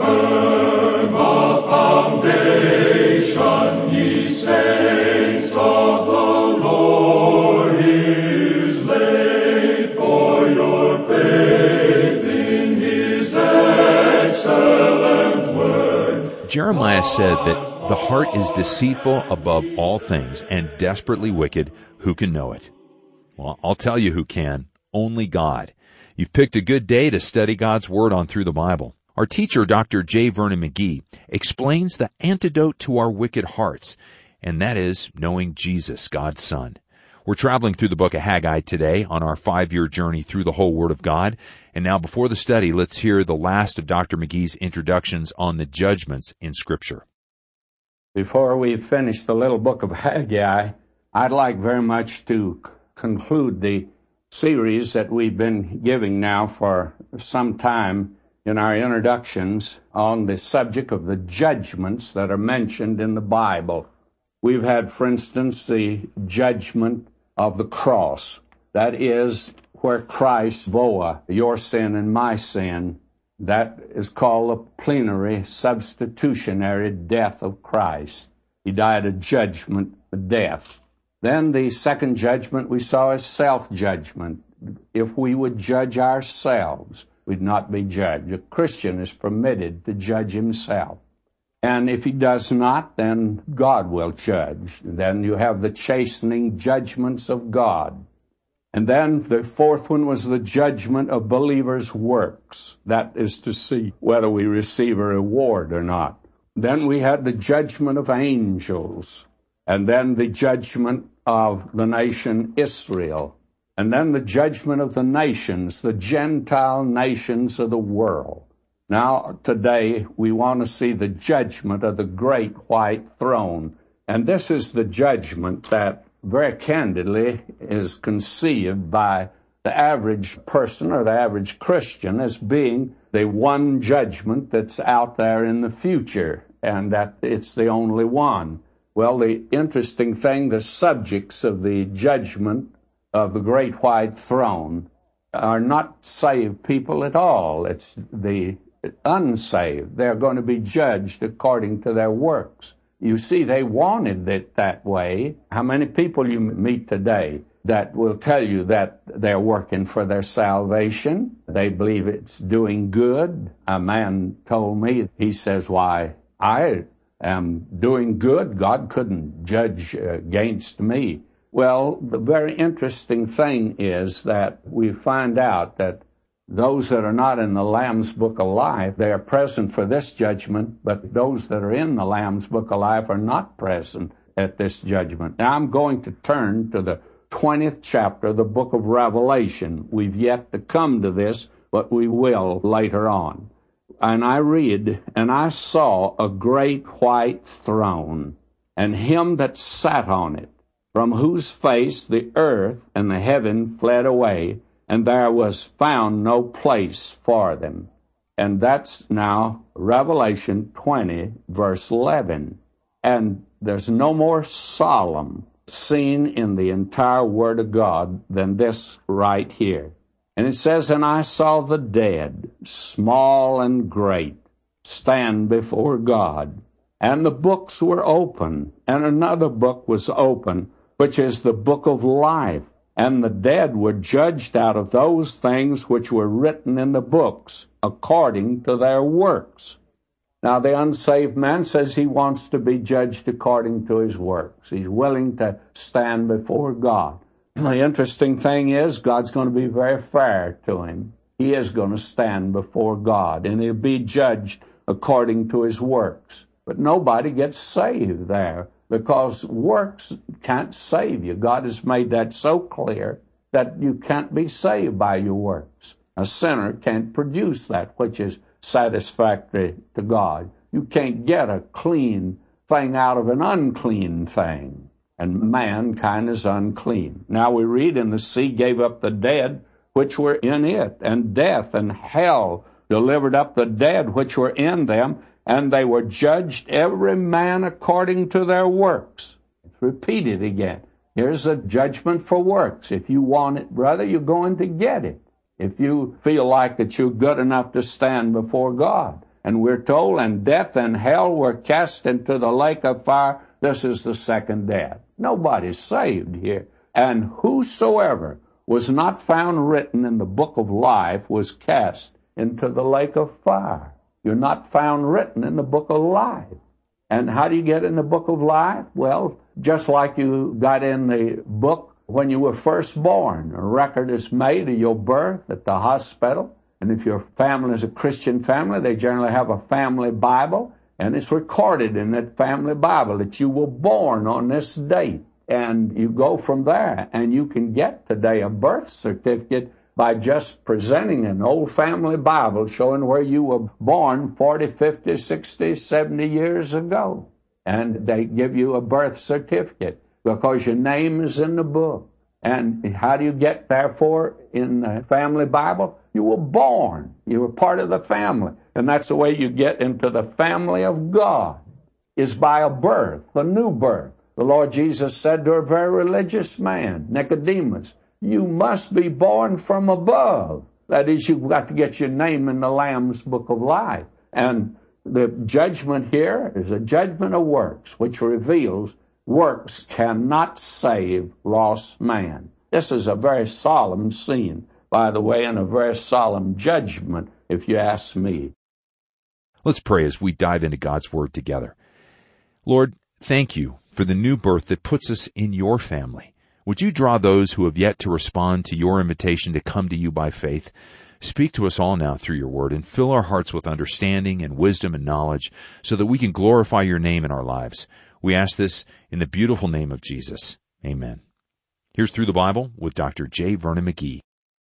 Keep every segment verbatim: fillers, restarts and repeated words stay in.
firm a foundation, ye saints of the Lord is laid, for your faith in his excellent word. Jeremiah said that the heart is deceitful above all things and desperately wicked. Who can know it? Well, I'll tell you who can. Only God. You've picked a good day to study God's Word on Through the Bible. Our teacher, Doctor J. Vernon McGee, explains the antidote to our wicked hearts, and that is knowing Jesus, God's Son. We're traveling through the book of Haggai today on our five-year journey through the whole Word of God. And now before the study, let's hear the last of Doctor McGee's introductions on the judgments in Scripture. Before we finish the little book of Haggai, I'd like very much to conclude the series that we've been giving now for some time in our introductions on the subject of the judgments that are mentioned in the Bible. We've had, for instance, the judgment of the cross. That is where Christ bore your sin and my sin. That is called the plenary substitutionary death of Christ. He died a judgment, a death. Then the second judgment we saw is self-judgment. If we would judge ourselves, we'd not be judged. A Christian is permitted to judge himself. And if he does not, then God will judge. Then you have the chastening judgments of God. And then the fourth one was the judgment of believers' works. That is to see whether we receive a reward or not. Then we had the judgment of angels. And then the judgment of the nation Israel. And then the judgment of the nations, the Gentile nations of the world. Now, today, we want to see the judgment of the great white throne. And this is the judgment that, very candidly, is conceived by the average person or the average Christian as being the one judgment that's out there in the future, and that it's the only one. Well, the interesting thing, the subjects of the judgment of the great white throne are not saved people at all. It's the unsaved. They're going to be judged according to their works. You see, they wanted it that way. How many people you meet today that will tell you that they're working for their salvation? They believe it's doing good. A man told me, he says, why, I am doing good. God couldn't judge against me. Well, the very interesting thing is that we find out that those that are not in the Lamb's Book of Life, they are present for this judgment, but those that are in the Lamb's Book of Life are not present at this judgment. Now I'm going to turn to the twentieth chapter of the book of Revelation. We've yet to come to this, but we will later on. And I read, and I saw a great white throne, and him that sat on it, from whose face the earth and the heaven fled away, and there was found no place for them. And that's now Revelation twenty, verse eleven. And there's no more solemn scene in the entire Word of God than this right here. And it says, and I saw the dead, small and great, stand before God. And the books were open, and another book was open, which is the book of life. And the dead were judged out of those things which were written in the books, according to their works. Now, the unsaved man says he wants to be judged according to his works. He's willing to stand before God. The interesting thing is, God's going to be very fair to him. He is going to stand before God, and he'll be judged according to his works. But nobody gets saved there, because works can't save you. God has made that so clear that you can't be saved by your works. A sinner can't produce that which is satisfactory to God. You can't get a clean thing out of an unclean thing. And mankind is unclean. Now we read, and the sea gave up the dead which were in it, and death and hell delivered up the dead which were in them, and they were judged every man according to their works. It's repeated again. Here's a judgment for works. If you want it, brother, you're going to get it. If you feel like that you're good enough to stand before God. And we're told, and death and hell were cast into the lake of fire. This is the second death. Nobody's saved here. And whosoever was not found written in the book of life was cast into the lake of fire. You're not found written in the book of life. And how do you get in the book of life? Well, just like you got in the book when you were first born. A record is made of your birth at the hospital. And if your family is a Christian family, they generally have a family Bible. And it's recorded in that family Bible that you were born on this date. And you go from there. And you can get today a birth certificate by just presenting an old family Bible showing where you were born forty, fifty, sixty, seventy years ago. And they give you a birth certificate because your name is in the book. And how do you get, therefore, in the family Bible? You were born. You were part of the family. And that's the way you get into the family of God, is by a birth, a new birth. The Lord Jesus said to a very religious man, Nicodemus, you must be born from above. That is, you've got to get your name in the Lamb's book of life. And the judgment here is a judgment of works, which reveals works cannot save lost man. This is a very solemn scene, by the way, and a very solemn judgment, if you ask me. Let's pray as we dive into God's Word together. Lord, thank you for the new birth that puts us in your family. Would you draw those who have yet to respond to your invitation to come to you by faith? Speak to us all now through your word and fill our hearts with understanding and wisdom and knowledge so that we can glorify your name in our lives. We ask this in the beautiful name of Jesus. Amen. Here's Through the Bible with Doctor J. Vernon McGee.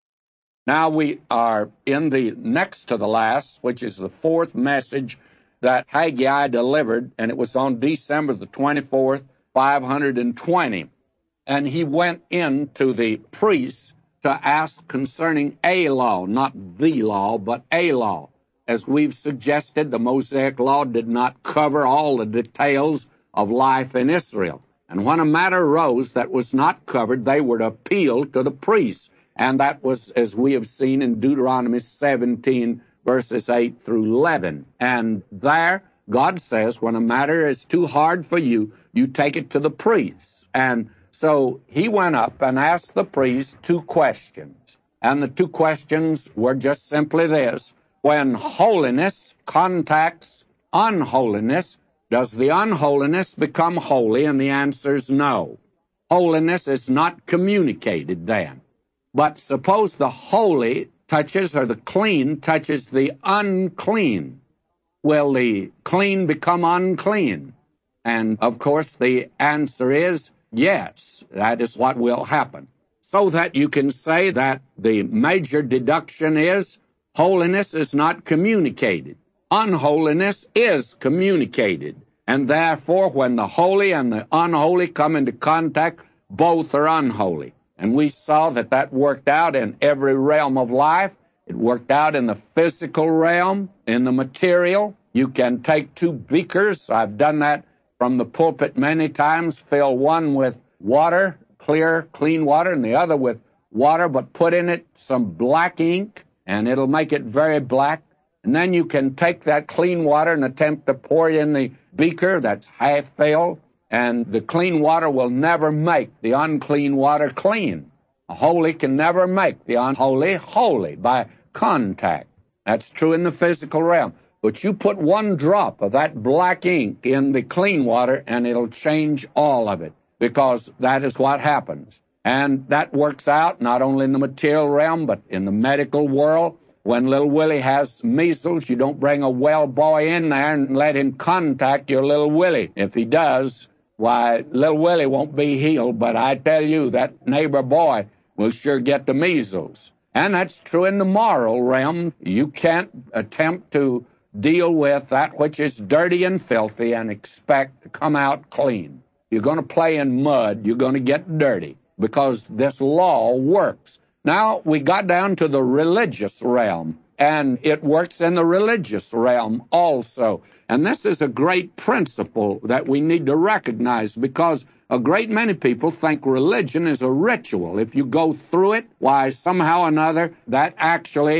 Now we are in the next to the last, which is the fourth message that Haggai delivered, and it was on December the twenty-fourth, five hundred twenty. And he went in to the priests to ask concerning a law, not the law, but a law. As we've suggested, the Mosaic Law did not cover all the details of life in Israel. And when a matter arose that was not covered, they would appeal to the priests. And that was, as we have seen in Deuteronomy seventeen, verses eight through eleven. And there, God says, when a matter is too hard for you, you take it to the priests. And so he went up and asked the priest two questions. And the two questions were just simply this. When holiness contacts unholiness, does the unholiness become holy? And the answer is no. Holiness is not communicated then. But suppose the holy touches, or the clean touches the unclean. Will the clean become unclean? And, of course, the answer is yes, that is what will happen. So that you can say that the major deduction is holiness is not communicated. Unholiness is communicated. And therefore, when the holy and the unholy come into contact, both are unholy. And we saw that that worked out in every realm of life. It worked out in the physical realm, in the material. You can take two beakers. I've done that from the pulpit many times, fill one with water, clear, clean water, and the other with water, but put in it some black ink, and it'll make it very black. And then you can take that clean water and attempt to pour it in the beaker that's half filled, and the clean water will never make the unclean water clean. A holy can never make the unholy holy by contact. That's true in the physical realm. But you put one drop of that black ink in the clean water, and it'll change all of it, because that is what happens. And that works out not only in the material realm, but in the medical world. When little Willie has measles, you don't bring a well boy in there and let him contact your little Willie. If he does, why, little Willie won't be healed, but I tell you, that neighbor boy will sure get the measles. And that's true in the moral realm. You can't attempt to deal with that which is dirty and filthy and expect to come out clean. You're going to play in mud, you're going to get dirty, because this law works. Now, we got down to the religious realm, and it works in the religious realm also. And this is a great principle that we need to recognize, because a great many people think religion is a ritual. If you go through it, why, somehow or another, that actually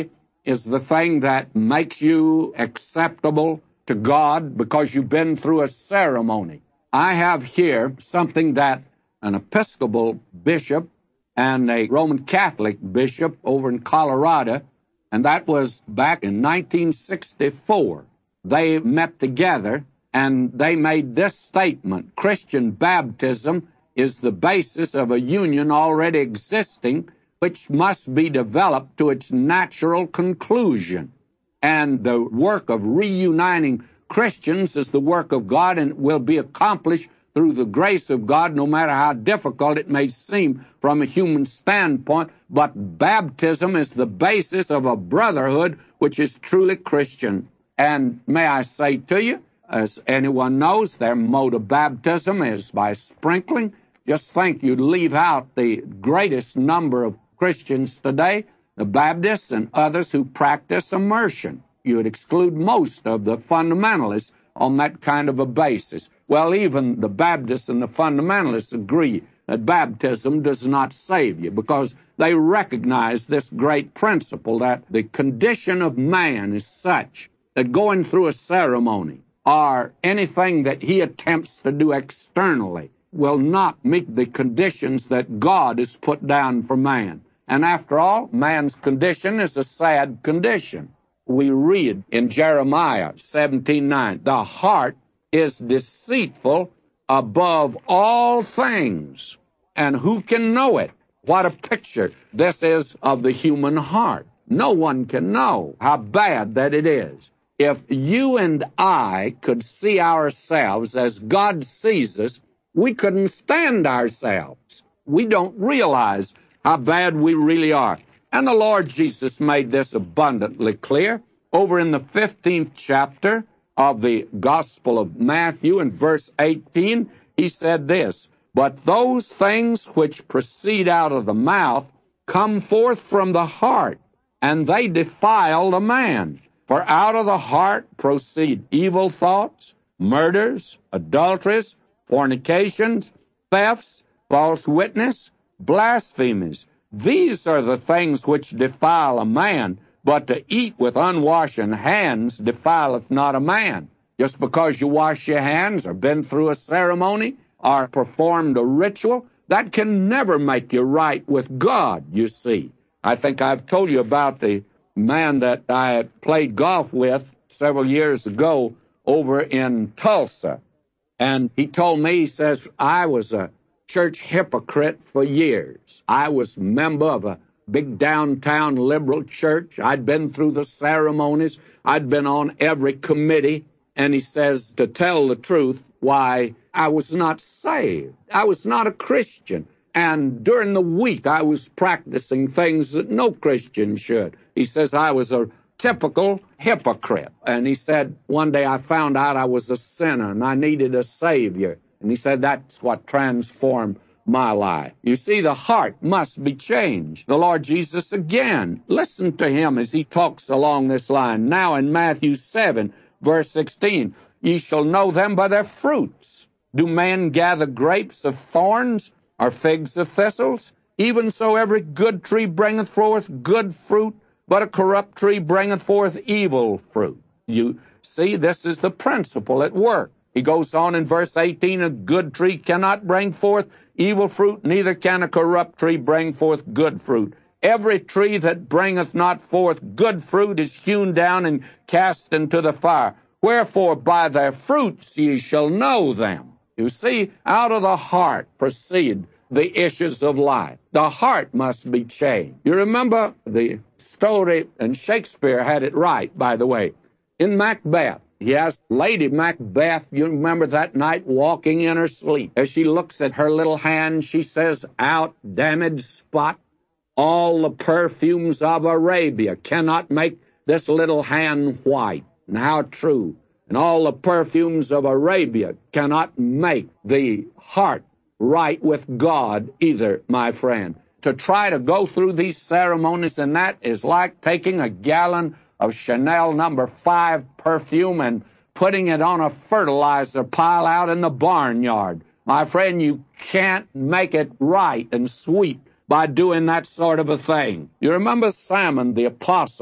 is the thing that makes you acceptable to God because you've been through a ceremony. I have here something that an Episcopal bishop and a Roman Catholic bishop over in Colorado, and that was back in nineteen sixty-four. They met together and they made this statement: Christian baptism is the basis of a union already existing, which must be developed to its natural conclusion. And the work of reuniting Christians is the work of God and will be accomplished through the grace of God, no matter how difficult it may seem from a human standpoint. But baptism is the basis of a brotherhood which is truly Christian. And may I say to you, as anyone knows, their mode of baptism is by sprinkling. Just think, you'd leave out the greatest number of Christians today, the Baptists and others who practice immersion. You would exclude most of the fundamentalists on that kind of a basis. Well, even the Baptists and the fundamentalists agree that baptism does not save you, because they recognize this great principle that the condition of man is such that going through a ceremony or anything that he attempts to do externally will not meet the conditions that God has put down for man. And after all, man's condition is a sad condition. We read in Jeremiah seventeen nine, the heart is deceitful above all things, and who can know it? What a picture this is of the human heart. No one can know how bad that it is. If you and I could see ourselves as God sees us, we couldn't stand ourselves. We don't realize how bad we really are. And the Lord Jesus made this abundantly clear. Over in the fifteenth chapter of the Gospel of Matthew, in verse eighteen, he said this: "But those things which proceed out of the mouth come forth from the heart, and they defile the man. For out of the heart proceed evil thoughts, murders, adulteries, fornications, thefts, false witness, blasphemies. These are the things which defile a man, but to eat with unwashen hands defileth not a man." Just because you wash your hands or been through a ceremony or performed a ritual, that can never make you right with God, you see. I think I've told you about the man that I played golf with several years ago over in Tulsa. And he told me, he says, I was a church hypocrite for years. I was a member of a big downtown liberal church. I'd been through the ceremonies. I'd been on every committee. And he says, to tell the truth, why, I was not saved. I was not a Christian. And during the week, I was practicing things that no Christian should. He says, I was a typical hypocrite. And he said, one day I found out I was a sinner and I needed a Savior. And he said, that's what transformed my life. You see, the heart must be changed. The Lord Jesus again, listen to him as he talks along this line. Now in Matthew seven, verse sixteen, ye shall know them by their fruits. Do men gather grapes of thorns or figs of thistles? Even so every good tree bringeth forth good fruit, but a corrupt tree bringeth forth evil fruit. You see, this is the principle at work. He goes on in verse eighteen, a good tree cannot bring forth evil fruit, neither can a corrupt tree bring forth good fruit. Every tree that bringeth not forth good fruit is hewn down and cast into the fire. Wherefore by their fruits ye shall know them. You see, out of the heart proceed the issues of life. The heart must be changed. You remember the story, and Shakespeare had it right, by the way, in Macbeth. He has Lady Macbeth, you remember that night, walking in her sleep. As she looks at her little hand, she says, out, damaged spot, all the perfumes of Arabia cannot make this little hand white. And how true. And all the perfumes of Arabia cannot make the heart right with God either, my friend. To try to go through these ceremonies and that is like taking a gallon of Chanel number five perfume and putting it on a fertilizer pile out in the barnyard. My friend, you can't make it right and sweet by doing that sort of a thing. You remember Simon the Apostle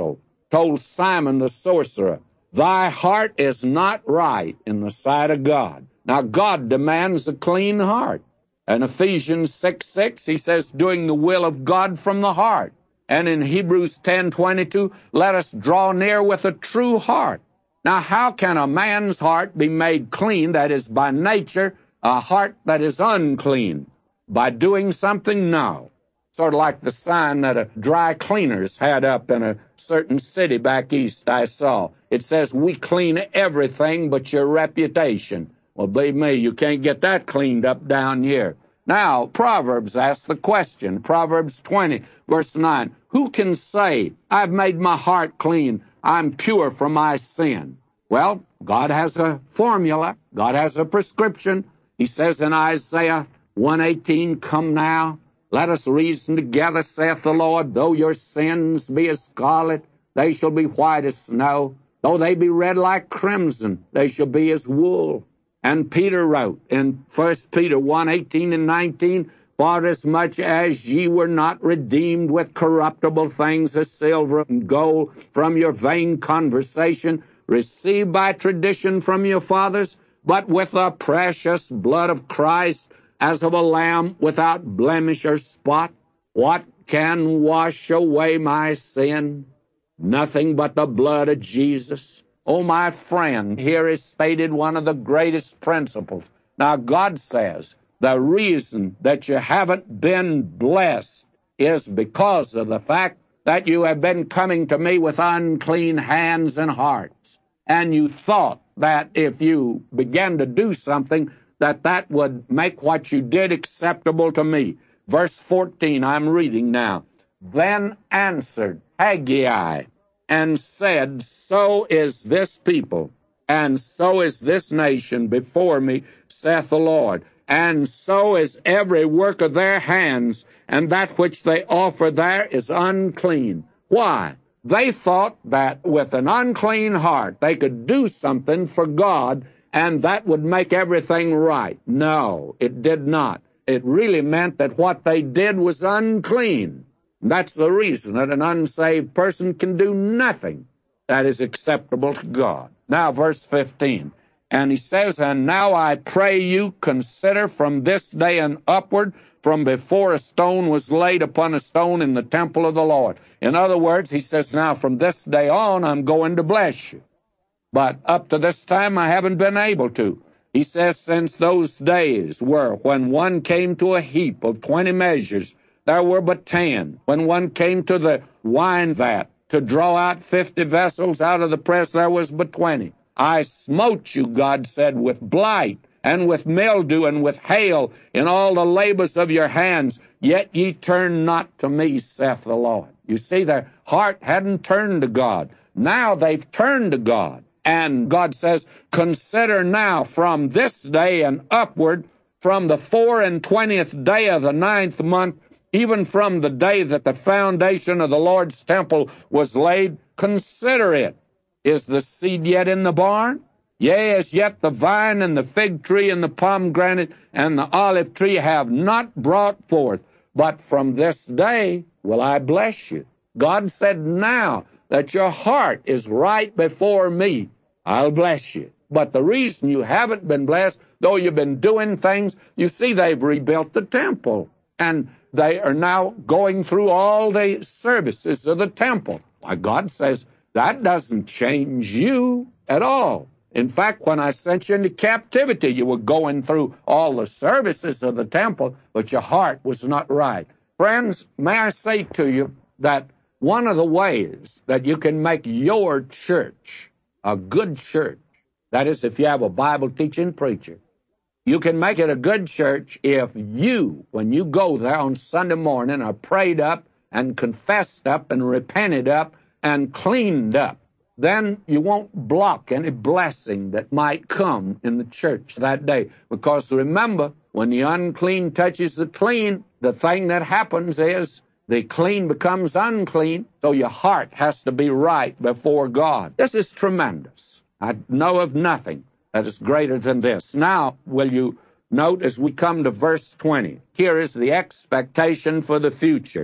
told Simon the sorcerer, thy heart is not right in the sight of God. Now, God demands a clean heart. In Ephesians six six, he says, doing the will of God from the heart. And in Hebrews ten twenty-two, let us draw near with a true heart. Now, how can a man's heart be made clean, that is, by nature, a heart that is unclean? By doing something? No. Sort of like the sign that a dry cleaners had up in a certain city back east I saw. It says, we clean everything but your reputation. Well, believe me, you can't get that cleaned up down here. Now, Proverbs asks the question, Proverbs twenty, verse nine, who can say, I've made my heart clean, I'm pure from my sin? Well, God has a formula. God has a prescription. He says in Isaiah one eighteen, come now, let us reason together, saith the Lord. Though your sins be as scarlet, they shall be white as snow. Though they be red like crimson, they shall be as wool. And Peter wrote in First Peter one eighteen and nineteen, for as much as ye were not redeemed with corruptible things as silver and gold from your vain conversation, received by tradition from your fathers, but with the precious blood of Christ, as of a lamb without blemish or spot. What can wash away my sin? Nothing but the blood of Jesus. Oh, my friend, here is stated one of the greatest principles. Now, God says the reason that you haven't been blessed is because of the fact that you have been coming to me with unclean hands and hearts. And you thought that if you began to do something, that that would make what you did acceptable to me. Verse fourteen, I'm reading now. Then answered Haggai and said, so is this people, and so is this nation before me, saith the Lord. And so is every work of their hands, and that which they offer there is unclean. Why? They thought that with an unclean heart they could do something for God, and that would make everything right. No, it did not. It really meant that what they did was unclean. That's the reason that an unsaved person can do nothing that is acceptable to God. Now, verse fifteen. And he says, and now I pray you consider from this day and upward, from before a stone was laid upon a stone in the temple of the Lord. In other words, he says, now from this day on, I'm going to bless you. But up to this time, I haven't been able to. He says, since those days were when one came to a heap of twenty measures, there were but ten. When one came to the wine vat to draw out fifty vessels out of the press, there was but twenty. I smote you, God said, with blight, and with mildew, and with hail, in all the labors of your hands, yet ye turn not to me, saith the Lord. You see, their heart hadn't turned to God. Now they've turned to God. And God says, consider now from this day and upward, from the four and twentieth day of the ninth month, even from the day that the foundation of the Lord's temple was laid, consider it. Is the seed yet in the barn? Yea, as yet the vine and the fig tree and the pomegranate and the olive tree have not brought forth. But from this day will I bless you. God said, now that your heart is right before me, I'll bless you. But the reason you haven't been blessed, though you've been doing things, you see, they've rebuilt the temple. And they are now going through all the services of the temple. Why, God says, that doesn't change you at all. In fact, when I sent you into captivity, you were going through all the services of the temple, but your heart was not right. Friends, may I say to you that one of the ways that you can make your church a good church, that is, if you have a Bible-teaching preacher, you can make it a good church if you, when you go there on Sunday morning, are prayed up and confessed up and repented up and cleaned up. Then you won't block any blessing that might come in the church that day. Because remember, when the unclean touches the clean, the thing that happens is the clean becomes unclean, so your heart has to be right before God. This is tremendous. I know of nothing that is greater than this. Now, will you note as we come to verse twenty, here is the expectation for the future.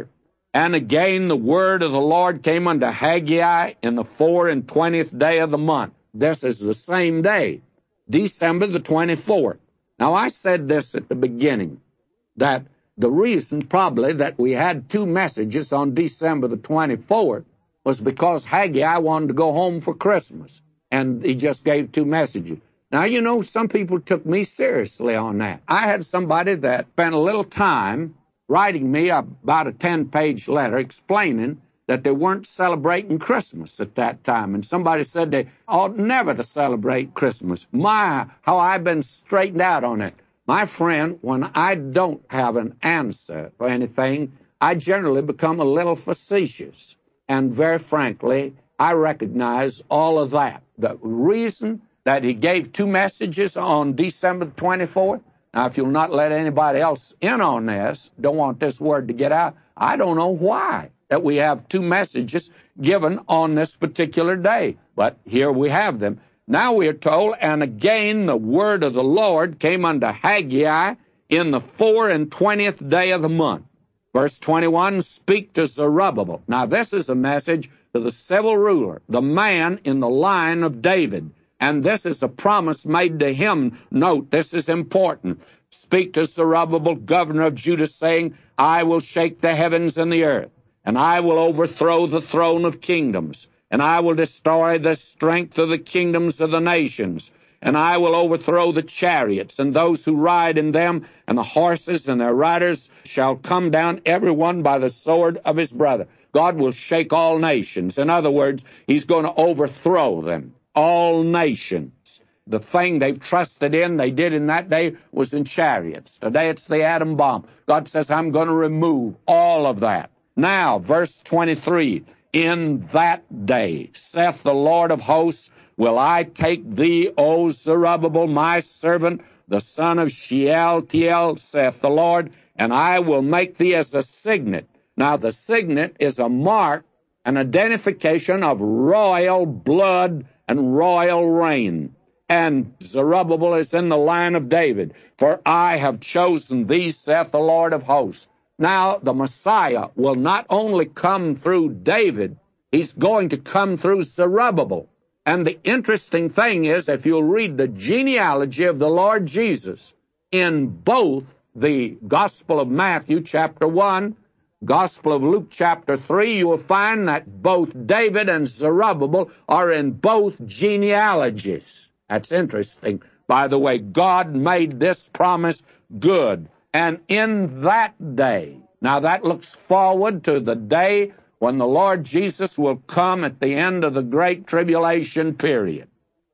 And again the word of the Lord came unto Haggai in the four and twentieth day of the month. This is the same day, December the twenty-fourth. Now I said this at the beginning, that the reason probably that we had two messages on December the twenty-fourth was because Haggai wanted to go home for Christmas, and he just gave two messages. Now, you know, some people took me seriously on that. I had somebody that spent a little time writing me about a ten-page letter explaining that they weren't celebrating Christmas at that time. And somebody said they ought never to celebrate Christmas. My, how I've been straightened out on it. My friend, when I don't have an answer for anything, I generally become a little facetious. And very frankly, I recognize all of that. The reason that he gave two messages on December twenty-fourth, now, if you'll not let anybody else in on this, don't want this word to get out, I don't know why that we have two messages given on this particular day. But here we have them. Now we are told, and again the word of the Lord came unto Haggai in the four and twentieth day of the month. Verse twenty-one, speak to Zerubbabel. Now this is a message to the civil ruler, the man in the line of David. And this is a promise made to him. Note, this is important. Speak to Zerubbabel, governor of Judah, saying, I will shake the heavens and the earth, and I will overthrow the throne of kingdoms, and I will destroy the strength of the kingdoms of the nations, and I will overthrow the chariots and those who ride in them, and the horses and their riders shall come down, every one by the sword of his brother. God will shake all nations. In other words, he's going to overthrow them. All nations. The thing they've trusted in, they did in that day, was in chariots. Today it's the atom bomb. God says, I'm going to remove all of that. Now, verse twenty-three, in that day, saith the Lord of hosts, will I take thee, O Zerubbabel, my servant, the son of Shealtiel, saith the Lord, and I will make thee as a signet. Now, the signet is a mark, an identification of royal blood and royal reign. And Zerubbabel is in the line of David. For I have chosen thee, saith the Lord of hosts. Now, the Messiah will not only come through David, he's going to come through Zerubbabel. And the interesting thing is, if you'll read the genealogy of the Lord Jesus in both the Gospel of Matthew, chapter one, Gospel of Luke, chapter three, you will find that both David and Zerubbabel are in both genealogies. That's interesting. By the way, God made this promise good. And in that day, now that looks forward to the day when the Lord Jesus will come at the end of the Great Tribulation period.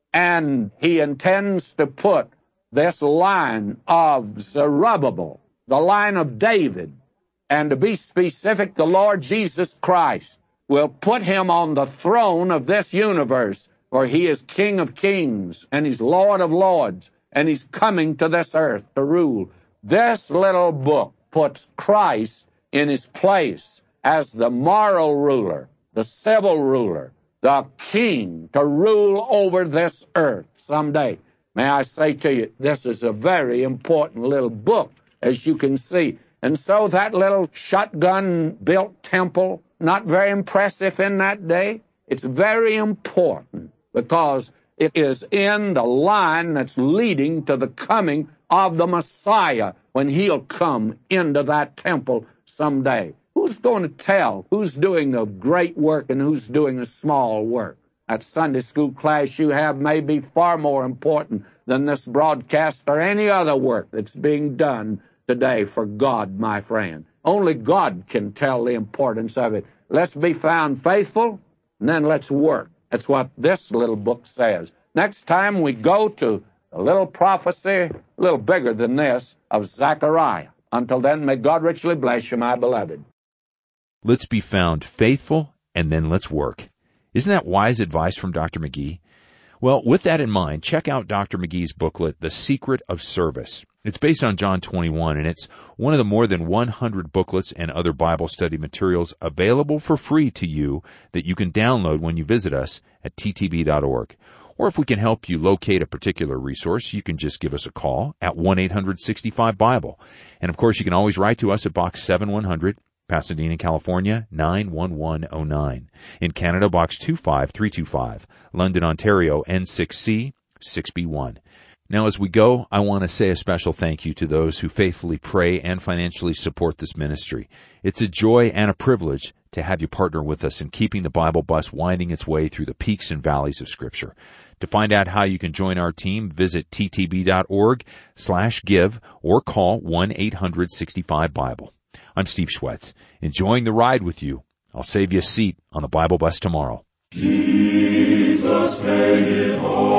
And he intends to put this line of Zerubbabel, the line of David, and to be specific, the Lord Jesus Christ will put him on the throne of this universe, for he is King of kings, and he's Lord of lords, and he's coming to this earth to rule. This little book puts Christ in his place as the moral ruler, the civil ruler, the king, to rule over this earth someday. May I say to you, this is a very important little book, as you can see. And so that little shotgun-built temple, not very impressive in that day, it's very important because it is in the line that's leading to the coming of the Messiah when he'll come into that temple someday. Who's going to tell who's doing the great work and who's doing the small work? That Sunday school class you have may be far more important than this broadcast or any other work that's being done today for God, my friend. Only God can tell the importance of it. Let's be found faithful, and then let's work. That's what this little book says. Next time we go to a little prophecy, a little bigger than this, of Zechariah. Until then, may God richly bless you, my beloved. Let's be found faithful, and then let's work. Isn't that wise advice from Doctor McGee? Well, with that in mind, check out Doctor McGee's booklet, The Secret of Service. It's based on John twenty-one, and it's one of the more than one hundred booklets and other Bible study materials available for free to you that you can download when you visit us at t t b dot org. Or if we can help you locate a particular resource, you can just give us a call at one eight hundred sixty-five Bible. And of course, you can always write to us at Box seven one hundred, Pasadena, California, nine one one oh nine. In Canada, Box two five three two five. London, Ontario, N six C six B one. Now, as we go, I want to say a special thank you to those who faithfully pray and financially support this ministry. It's a joy and a privilege to have you partner with us in keeping the Bible bus winding its way through the peaks and valleys of Scripture. To find out how you can join our team, visit ttb.org slash give or call one eight hundred sixty-five Bible. I'm Steve Schwetz, enjoying the ride with you. I'll save you a seat on the Bible bus tomorrow. Jesus paid it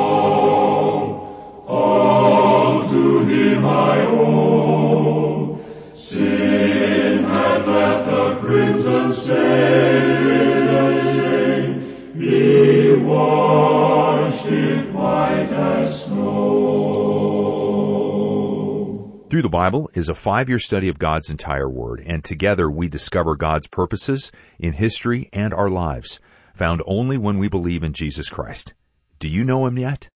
all, all to him I owe. Sin had left a crimson stain, he washed it white as snow. Through the Bible is a five-year study of God's entire Word, and together we discover God's purposes in history and our lives, found only when we believe in Jesus Christ. Do you know Him yet?